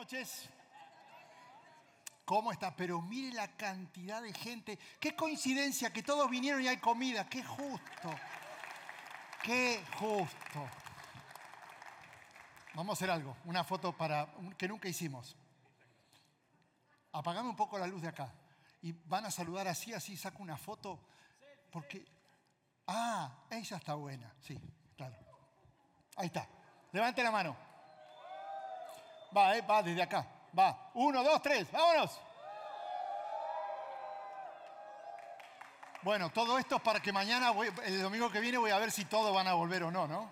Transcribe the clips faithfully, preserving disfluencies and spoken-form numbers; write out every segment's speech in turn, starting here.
noches. ¿Cómo está? Pero mire la cantidad de gente. Qué coincidencia que todos vinieron y hay comida. Qué justo. Qué justo. Vamos a hacer algo. Una foto para que nunca hicimos. Apagame un poco la luz de acá. Y van a saludar así, así saco una foto. Porque... Ah, ella está buena. Sí, claro. Ahí está. Levante la mano. Va, eh, va desde acá. Va. Uno, dos, tres. ¡Vámonos! Bueno, todo esto es para que mañana, voy, el domingo que viene, voy a ver si todos van a volver o no, ¿no?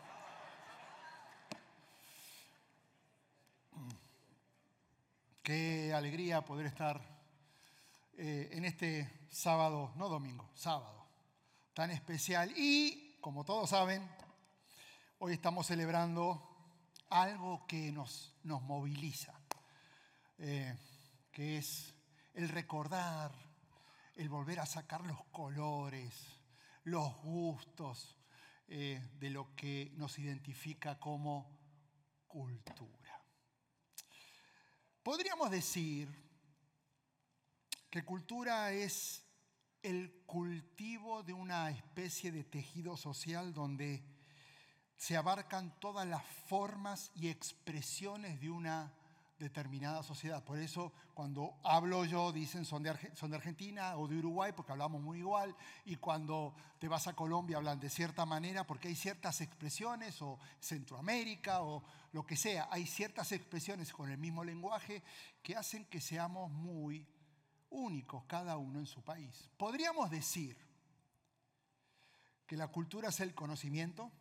Qué alegría poder estar eh, en este sábado, no domingo, sábado, tan especial. Y, como todos saben, hoy estamos celebrando algo que nos, nos moviliza, eh, que es el recordar, el volver a sacar los colores, los gustos eh, de lo que nos identifica como cultura. Podríamos decir que cultura es el cultivo de una especie de tejido social donde se abarcan todas las formas y expresiones de una determinada sociedad. Por eso cuando hablo yo dicen son de, Arge- son de Argentina o de Uruguay porque hablamos muy igual, y cuando te vas a Colombia hablan de cierta manera porque hay ciertas expresiones, o Centroamérica o lo que sea, hay ciertas expresiones con el mismo lenguaje que hacen que seamos muy únicos cada uno en su país. Podríamos decir que la cultura es el conocimiento,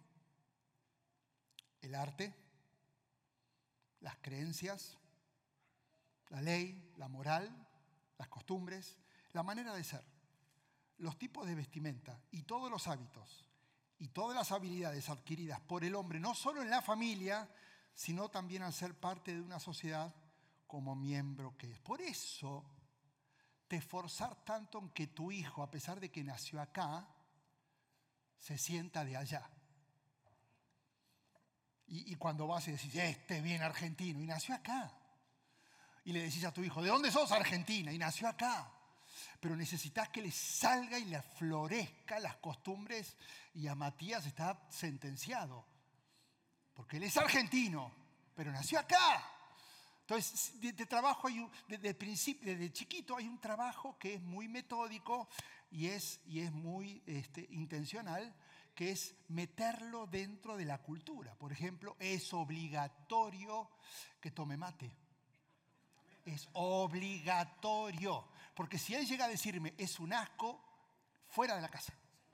el arte, las creencias, la ley, la moral, las costumbres, la manera de ser, los tipos de vestimenta y todos los hábitos y todas las habilidades adquiridas por el hombre, no solo en la familia, sino también al ser parte de una sociedad como miembro que es. Por eso, te esforzar tanto en que tu hijo, a pesar de que nació acá, se sienta de allá. Y, y cuando vas y decís, este es bien argentino, y nació acá. Y le decís a tu hijo, ¿de dónde sos? Argentina, y nació acá. Pero necesitas que le salga y le florezca las costumbres, y a Matías está sentenciado. Porque él es argentino, pero nació acá. Entonces, de, de trabajo, hay un, desde, principio, desde chiquito hay un trabajo que es muy metódico y es, y es muy este, intencional, que es meterlo dentro de la cultura. Por ejemplo, es obligatorio que tome mate. Es obligatorio. Porque si él llega a decirme, es un asco, fuera de la casa.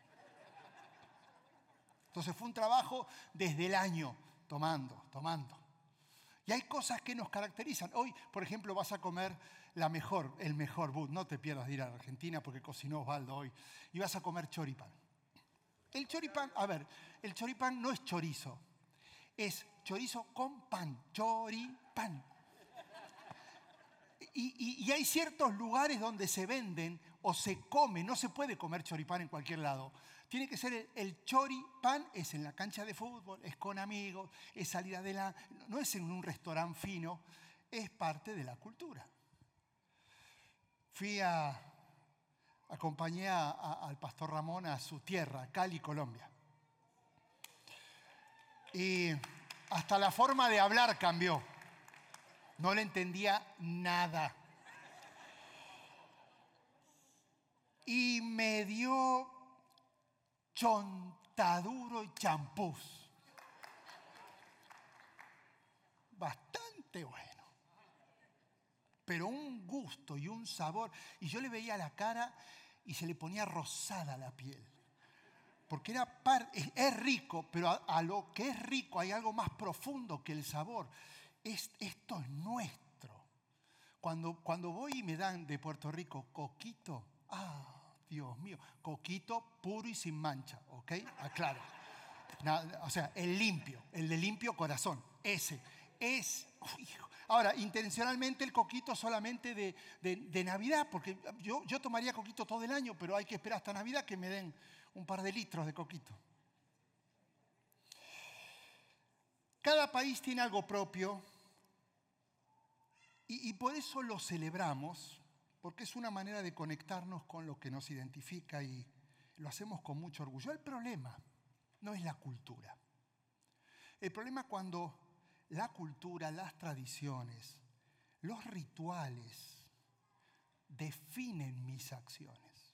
Entonces fue un trabajo desde el año, tomando, tomando. Y hay cosas que nos caracterizan. Hoy, por ejemplo, vas a comer la mejor, el mejor but. No te pierdas de ir a Argentina porque cocinó Osvaldo hoy. Y vas a comer choripán. El choripán, a ver, el choripán no es chorizo. Es chorizo con pan. Choripán. Y, y, y hay ciertos lugares donde se venden o se come. No se puede comer choripán en cualquier lado. Tiene que ser el, el choripán, es en la cancha de fútbol, es con amigos, es salir adelante. No es en un restaurante fino, es parte de la cultura. Fui a, acompañé a, a, al pastor Ramón a su tierra, Cali, Colombia. Y hasta la forma de hablar cambió. No le entendía nada. Y me dio chontaduro y champús. Bastante bueno. Pero un gusto y un sabor. Y yo le veía la cara y se le ponía rosada la piel. Porque era par, es, es rico, pero a, a lo que es rico hay algo más profundo que el sabor. Es, esto es nuestro. Cuando, cuando voy y me dan de Puerto Rico coquito, ah, Dios mío, coquito puro y sin mancha, ¿ok? Aclaro. Nada, o sea, el limpio, el de limpio corazón, ese. Es, uy, ahora, intencionalmente el coquito solamente de, de, de Navidad, porque yo, yo tomaría coquito todo el año, pero hay que esperar hasta Navidad que me den un par de litros de coquito. Cada país tiene algo propio Y, y por eso lo celebramos, porque es una manera de conectarnos con lo que nos identifica y lo hacemos con mucho orgullo. El problema no es la cultura. El problema es cuando la cultura, las tradiciones, los rituales definen mis acciones.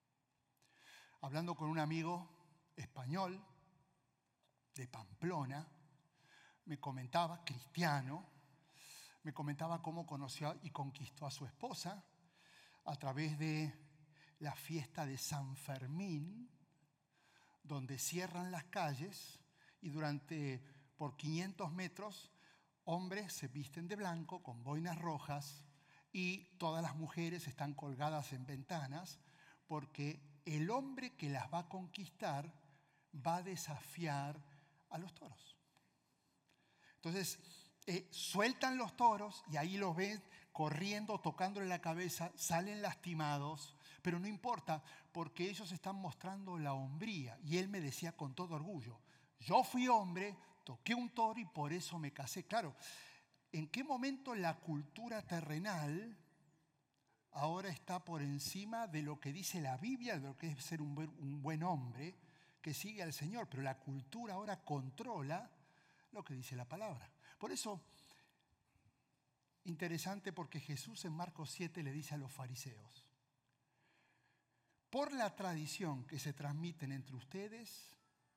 Hablando con un amigo español de Pamplona, me comentaba, cristiano, me comentaba cómo conoció y conquistó a su esposa a través de la fiesta de San Fermín, donde cierran las calles y durante, por quinientos metros, hombres se visten de blanco con boinas rojas y todas las mujeres están colgadas en ventanas porque el hombre que las va a conquistar va a desafiar a los toros. Entonces, eh, sueltan los toros y ahí los ven corriendo, tocándole la cabeza, salen lastimados, pero no importa porque ellos están mostrando la hombría. Y él me decía con todo orgullo, yo fui hombre, toqué un toro y por eso me casé. Claro, ¿en qué momento la cultura terrenal ahora está por encima de lo que dice la Biblia, de lo que es ser un buen, un buen hombre que sigue al Señor? Pero la cultura ahora controla lo que dice la palabra. Por eso, interesante porque Jesús en Marcos siete le dice a los fariseos, por la tradición que se transmiten entre ustedes,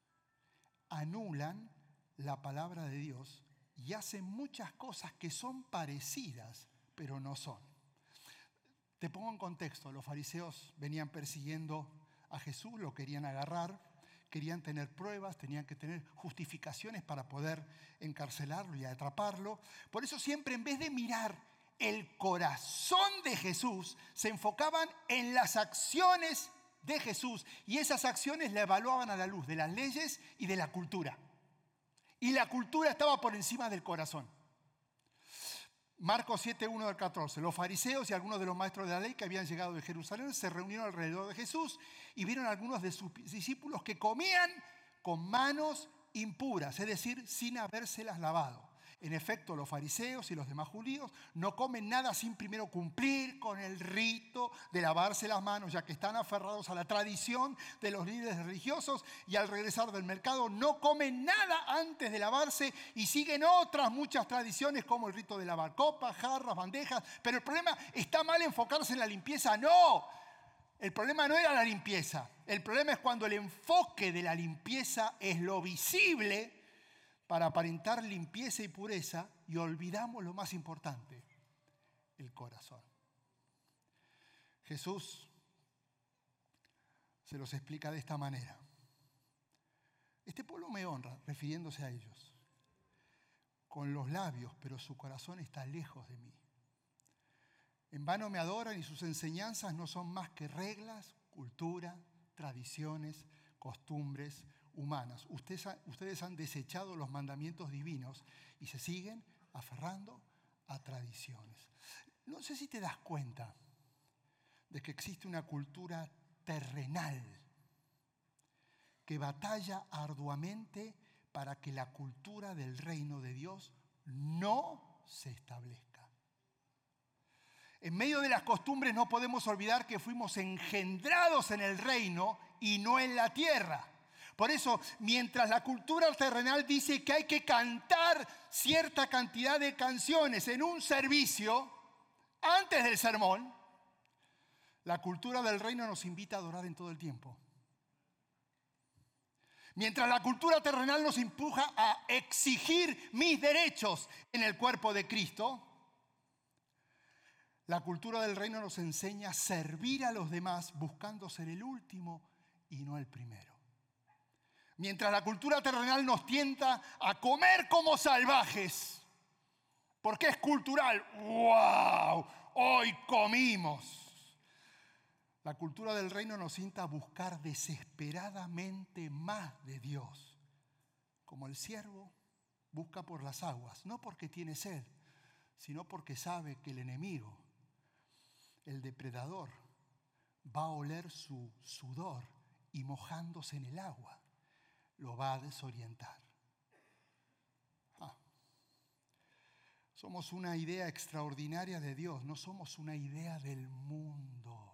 anulan la palabra de Dios y hacen muchas cosas que son parecidas, pero no son. Te pongo en contexto, los fariseos venían persiguiendo a Jesús, lo querían agarrar, querían tener pruebas, tenían que tener justificaciones para poder encarcelarlo y atraparlo. Por eso siempre en vez de mirar el corazón de Jesús, se enfocaban en las acciones de Jesús y esas acciones la evaluaban a la luz de las leyes y de la cultura. Y la cultura estaba por encima del corazón. Marcos siete, uno al catorce. Los fariseos y algunos de los maestros de la ley que habían llegado de Jerusalén se reunieron alrededor de Jesús y vieron a algunos de sus discípulos que comían con manos impuras, es decir, sin habérselas lavado. En efecto, los fariseos y los demás judíos no comen nada sin primero cumplir con el rito de lavarse las manos, ya que están aferrados a la tradición de los líderes religiosos y al regresar del mercado no comen nada antes de lavarse y siguen otras muchas tradiciones como el rito de lavar copas, jarras, bandejas. Pero el problema está mal enfocarse en la limpieza. No, el problema no era la limpieza. El problema es cuando el enfoque de la limpieza es lo visible para aparentar limpieza y pureza y olvidamos lo más importante, el corazón. Jesús se los explica de esta manera. Este pueblo me honra, refiriéndose a ellos, con los labios, pero su corazón está lejos de mí. En vano me adoran y sus enseñanzas no son más que reglas, cultura, tradiciones, costumbres humanas. Ustedes, ustedes han desechado los mandamientos divinos y se siguen aferrando a tradiciones. No sé si te das cuenta de que existe una cultura terrenal que batalla arduamente para que la cultura del reino de Dios no se establezca. En medio de las costumbres no podemos olvidar que fuimos engendrados en el reino y no en la tierra. Por eso, mientras la cultura terrenal dice que hay que cantar cierta cantidad de canciones en un servicio antes del sermón, la cultura del reino nos invita a adorar en todo el tiempo. Mientras la cultura terrenal nos empuja a exigir mis derechos en el cuerpo de Cristo, la cultura del reino nos enseña a servir a los demás buscando ser el último y no el primero. Mientras la cultura terrenal nos tienta a comer como salvajes, porque es cultural. ¡Wow! Hoy comimos. La cultura del reino nos insta a buscar desesperadamente más de Dios, como el siervo busca por las aguas, no porque tiene sed, sino porque sabe que el enemigo, el depredador, va a oler su sudor y mojándose en el agua lo va a desorientar. Ah. Somos una idea extraordinaria de Dios, no somos una idea del mundo.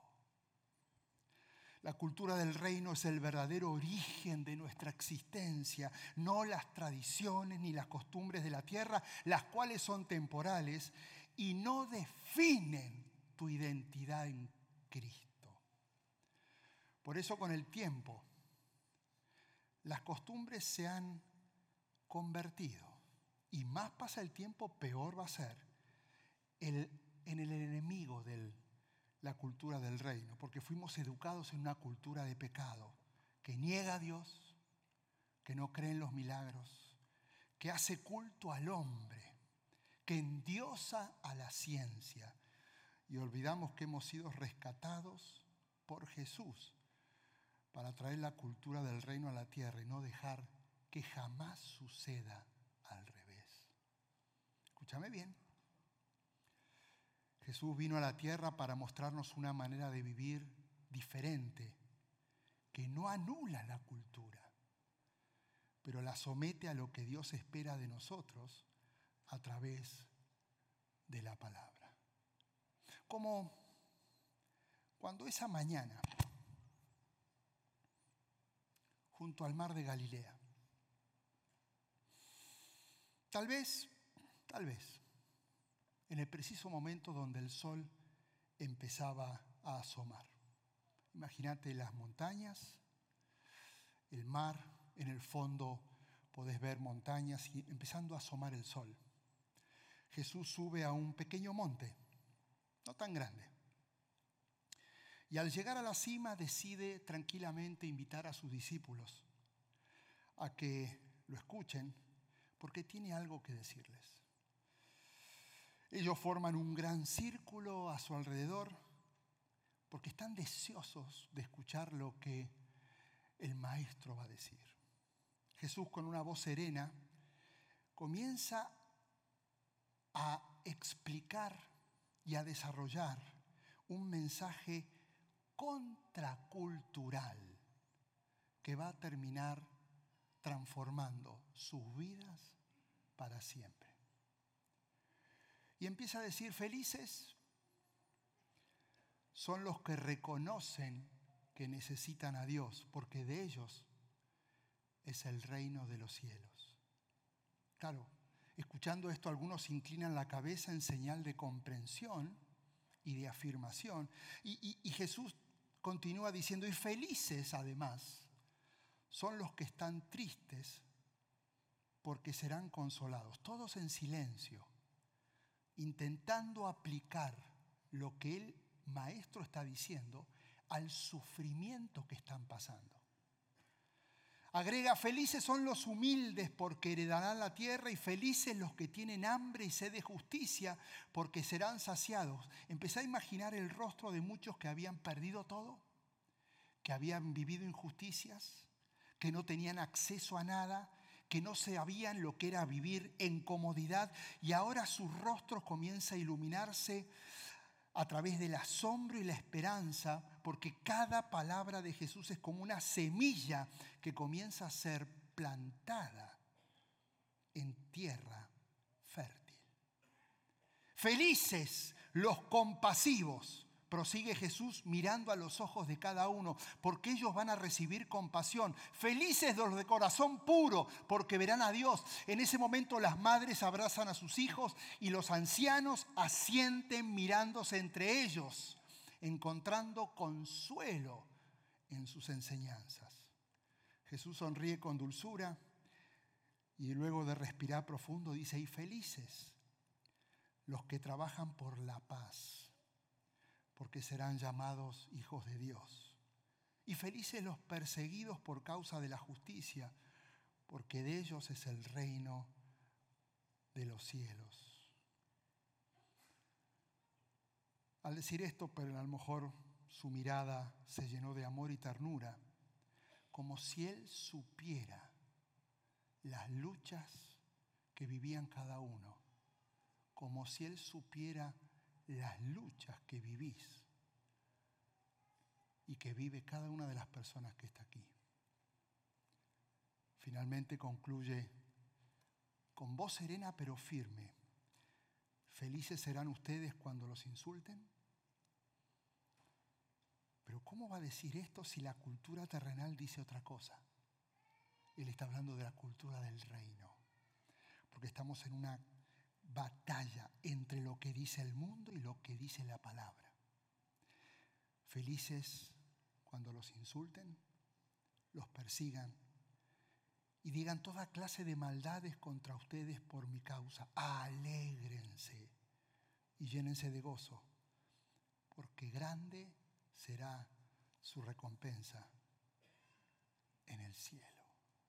La cultura del reino es el verdadero origen de nuestra existencia, no las tradiciones ni las costumbres de la tierra, las cuales son temporales y no definen tu identidad en Cristo. Por eso con el tiempo, las costumbres se han convertido, y más pasa el tiempo, peor va a ser, el, en el enemigo de la cultura del reino, porque fuimos educados en una cultura de pecado, que niega a Dios, que no cree en los milagros, que hace culto al hombre, que endiosa a la ciencia, y olvidamos que hemos sido rescatados por Jesús para traer la cultura del reino a la tierra y no dejar que jamás suceda al revés. Escúchame bien. Jesús vino a la tierra para mostrarnos una manera de vivir diferente, que no anula la cultura, pero la somete a lo que Dios espera de nosotros a través de la palabra. Como cuando esa mañana, junto al mar de Galilea, tal vez, tal vez, en el preciso momento donde el sol empezaba a asomar. Imagínate las montañas, el mar, en el fondo podés ver montañas y empezando a asomar el sol. Jesús sube a un pequeño monte, no tan grande. Y al llegar a la cima decide tranquilamente invitar a sus discípulos a que lo escuchen porque tiene algo que decirles. Ellos forman un gran círculo a su alrededor porque están deseosos de escuchar lo que el Maestro va a decir. Jesús, con una voz serena, comienza a explicar y a desarrollar un mensaje contracultural que va a terminar transformando sus vidas para siempre. Y empieza a decir, felices son los que reconocen que necesitan a Dios, porque de ellos es el reino de los cielos. Claro, escuchando esto, algunos inclinan la cabeza en señal de comprensión y de afirmación. Y, y, y Jesús continúa diciendo, y felices además son los que están tristes porque serán consolados. Todos en silencio, intentando aplicar lo que el Maestro está diciendo al sufrimiento que están pasando. Agrega, felices son los humildes porque heredarán la tierra y felices los que tienen hambre y sed de justicia porque serán saciados. Empecé a imaginar el rostro de muchos que habían perdido todo, que habían vivido injusticias, que no tenían acceso a nada, que no sabían lo que era vivir en comodidad y ahora sus rostros comienzan a iluminarse a través del asombro y la esperanza, porque cada palabra de Jesús es como una semilla que comienza a ser plantada en tierra fértil. Felices los compasivos, prosigue Jesús mirando a los ojos de cada uno, porque ellos van a recibir compasión. Felices los de corazón puro, porque verán a Dios. En ese momento las madres abrazan a sus hijos y los ancianos asienten mirándose entre ellos, encontrando consuelo en sus enseñanzas. Jesús sonríe con dulzura y luego de respirar profundo dice, y felices los que trabajan por la paz, porque serán llamados hijos de Dios. Y felices los perseguidos por causa de la justicia, porque de ellos es el reino de los cielos. Al decir esto, pero a lo mejor su mirada se llenó de amor y ternura, como si él supiera las luchas que vivían cada uno, como si él supiera las luchas que vivís y que vive cada una de las personas que está aquí. Finalmente concluye con voz serena pero firme, Felices serán ustedes cuando los insulten. Pero ¿cómo va a decir esto si la cultura terrenal dice otra cosa? Él está hablando de la cultura del reino. Porque estamos en una batalla entre lo que dice el mundo y lo que dice la palabra. Felices cuando los insulten, los persigan y digan toda clase de maldades contra ustedes por mi causa. Alégrense y llénense de gozo, porque grande será su recompensa en el cielo.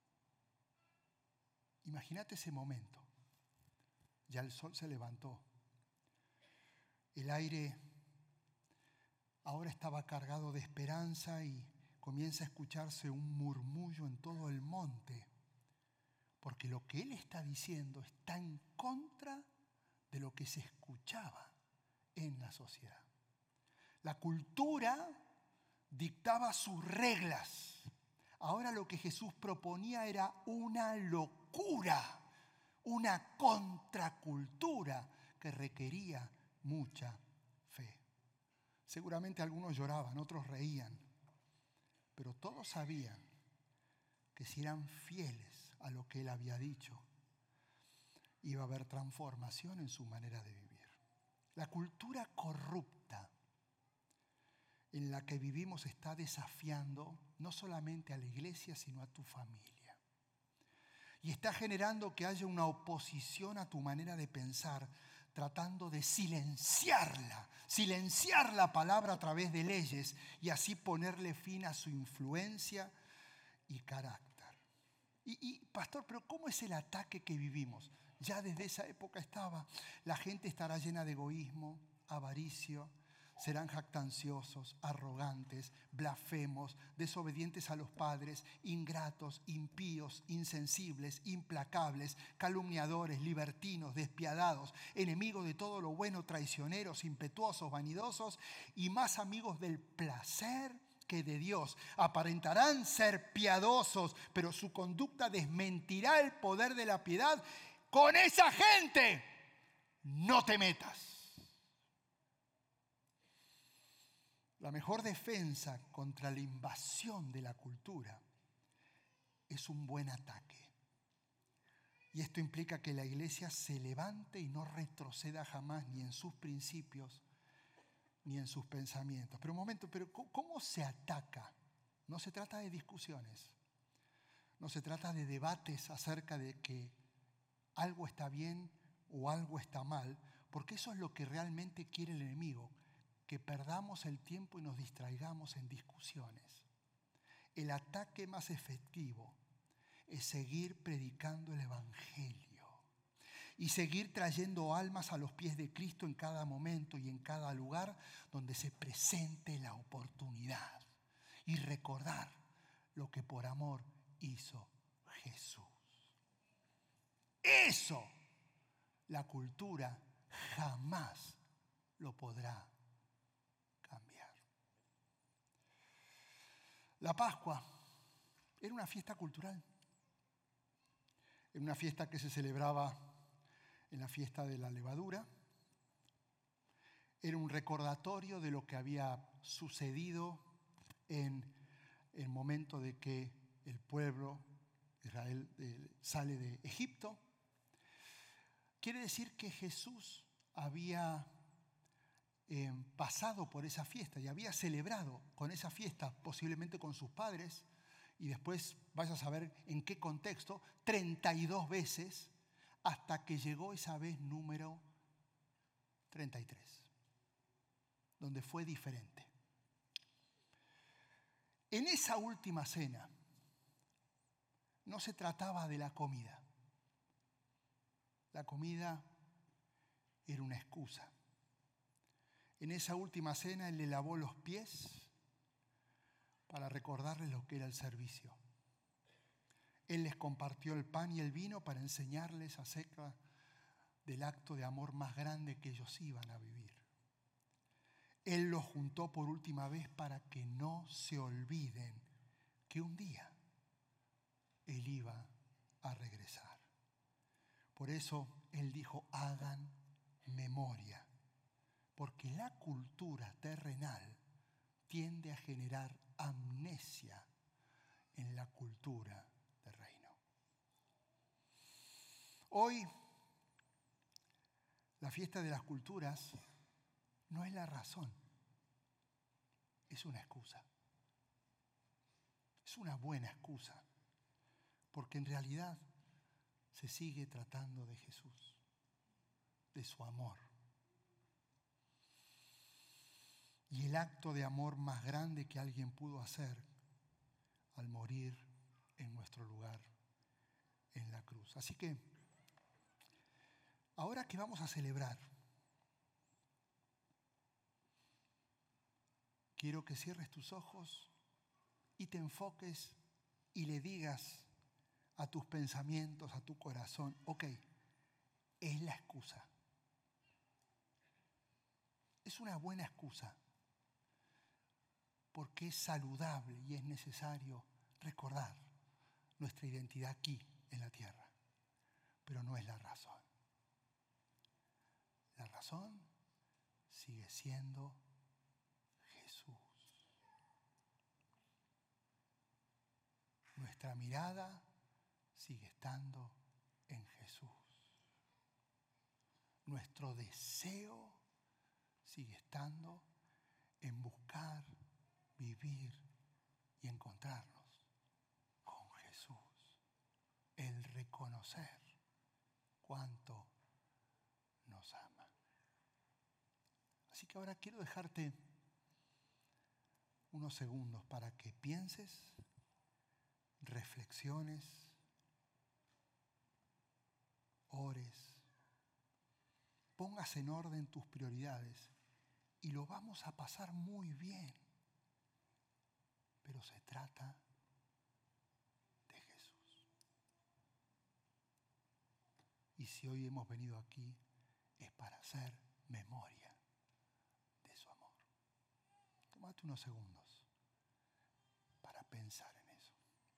Imagínate ese momento. Ya el sol se levantó. El aire ahora estaba cargado de esperanza y comienza a escucharse un murmullo en todo el monte, porque lo que él está diciendo está en contra de lo que se escuchaba en la sociedad. La cultura dictaba sus reglas. Ahora lo que Jesús proponía era una locura, una contracultura que requería mucha fe. Seguramente algunos lloraban, otros reían, pero todos sabían que si eran fieles a lo que él había dicho, iba a haber transformación en su manera de vivir. La cultura corrupta en la que vivimos está desafiando no solamente a la iglesia, sino a tu familia. Y está generando que haya una oposición a tu manera de pensar, tratando de silenciarla, silenciar la palabra a través de leyes y así ponerle fin a su influencia y carácter. Y, y pastor, pero ¿cómo es el ataque que vivimos? Ya desde esa época estaba. La gente estará llena de egoísmo, avaricio, serán jactanciosos, arrogantes, blasfemos, desobedientes a los padres, ingratos, impíos, insensibles, implacables, calumniadores, libertinos, despiadados, enemigos de todo lo bueno, traicioneros, impetuosos, vanidosos y más amigos del placer que de Dios. Aparentarán ser piadosos, pero su conducta desmentirá el poder de la piedad. Con esa gente no te metas. La mejor defensa contra la invasión de la cultura es un buen ataque. Y esto implica que la iglesia se levante y no retroceda jamás ni en sus principios ni en sus pensamientos. Pero un momento, pero ¿cómo se ataca? No se trata de discusiones, no se trata de debates acerca de que algo está bien o algo está mal, porque eso es lo que realmente quiere el enemigo, que perdamos el tiempo y nos distraigamos en discusiones. El ataque más efectivo es seguir predicando el evangelio y seguir trayendo almas a los pies de Cristo en cada momento y en cada lugar donde se presente la oportunidad y recordar lo que por amor hizo Jesús. Eso la cultura jamás lo podrá cambiar. La Pascua era una fiesta cultural. Era una fiesta que se celebraba en la fiesta de la levadura. Era un recordatorio de lo que había sucedido en el momento de que el pueblo de Israel sale de Egipto. Quiere decir que Jesús había eh, pasado por esa fiesta y había celebrado con esa fiesta, posiblemente con sus padres, y después vaya a saber en qué contexto, treinta y dos veces, hasta que llegó esa vez número treinta y tres, donde fue diferente. En esa última cena no se trataba de la comida. La comida era una excusa. En esa última cena Él le lavó los pies para recordarles lo que era el servicio. Él les compartió el pan y el vino para enseñarles acerca del acto de amor más grande que ellos iban a vivir. Él los juntó por última vez para que no se olviden que un día Él iba a regresar. Por eso Él dijo, hagan memoria, porque la cultura terrenal tiende a generar amnesia en la cultura del reino. Hoy, la fiesta de las culturas no es la razón, es una excusa. Es una buena excusa, porque en realidad se sigue tratando de Jesús, de su amor. Y el acto de amor más grande que alguien pudo hacer al morir en nuestro lugar en la cruz. Así que, ahora que vamos a celebrar, quiero que cierres tus ojos y te enfoques y le digas a tus pensamientos, a tu corazón, ok, es la excusa. Es una buena excusa, porque es saludable y es necesario recordar nuestra identidad aquí en la tierra, pero no es la razón. La razón sigue siendo Jesús. Nuestra mirada sigue estando en Jesús. Nuestro deseo sigue estando en buscar, vivir y encontrarnos con Jesús. El reconocer cuánto nos ama. Así que ahora quiero dejarte unos segundos para que pienses, reflexiones, ores, pongas en orden tus prioridades y lo vamos a pasar muy bien. Pero se trata de Jesús. Y si hoy hemos venido aquí es para hacer memoria de su amor. Tómate unos segundos para pensar en eso.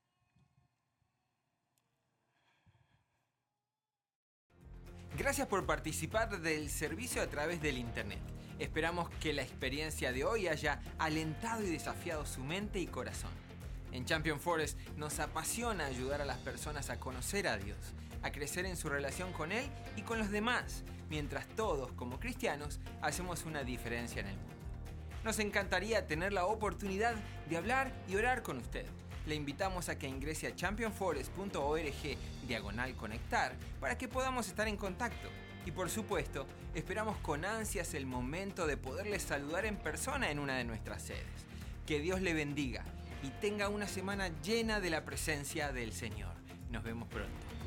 Gracias por participar del servicio a través del internet. Esperamos que la experiencia de hoy haya alentado y desafiado su mente y corazón. En Champion Forest nos apasiona ayudar a las personas a conocer a Dios, a crecer en su relación con Él y con los demás, mientras todos, como cristianos, hacemos una diferencia en el mundo. Nos encantaría tener la oportunidad de hablar y orar con usted. Le invitamos a que ingrese a championforest punto org diagonal conectar para que podamos estar en contacto. Y por supuesto, esperamos con ansias el momento de poderles saludar en persona en una de nuestras sedes. Que Dios le bendiga y tenga una semana llena de la presencia del Señor. Nos vemos pronto.